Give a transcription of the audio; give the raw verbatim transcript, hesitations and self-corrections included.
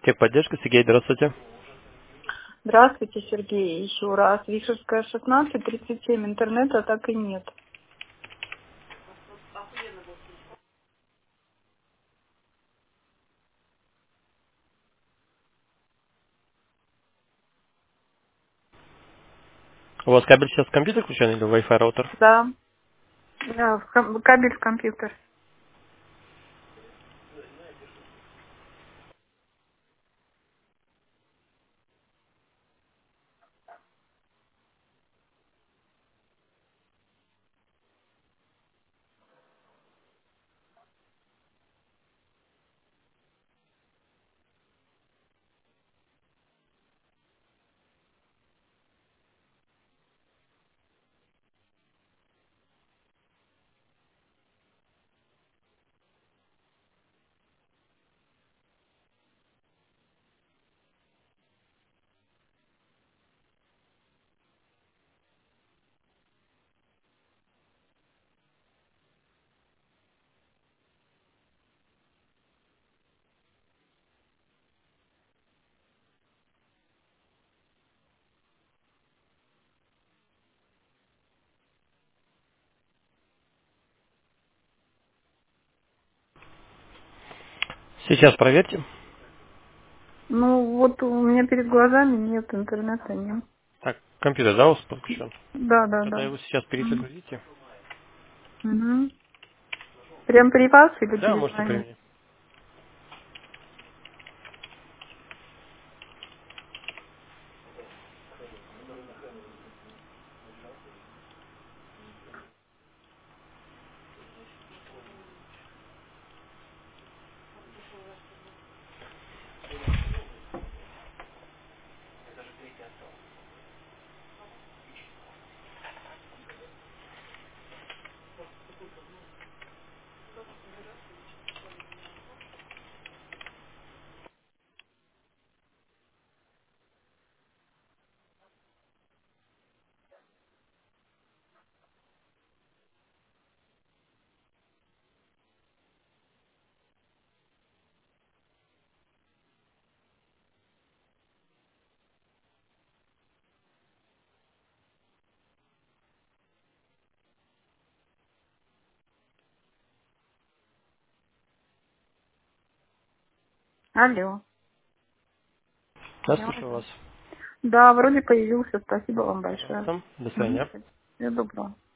Техподдержка, Сергей, здравствуйте. Здравствуйте, Сергей, еще раз. Вишерская, шестнадцать, тридцать семь. Интернета так и нет. У вас кабель сейчас в компьютер включен или Wi-Fi роутер? Да. Да, в ком- кабель в компьютер. Сейчас проверьте. Ну, вот у меня перед глазами нет интернета, нет. Так, компьютер, да, у вас подключен? Да, да, Тогда да. его сейчас Мгм. перезагрузите. Мгм. Прям при вас или Да, можете при перезвонить? мне. Алло. Да, Я вас слушаю вас. слышу. Да, вроде появился. Спасибо вам большое. Пожалуйста. До Мгм. свидания. Всего доброго.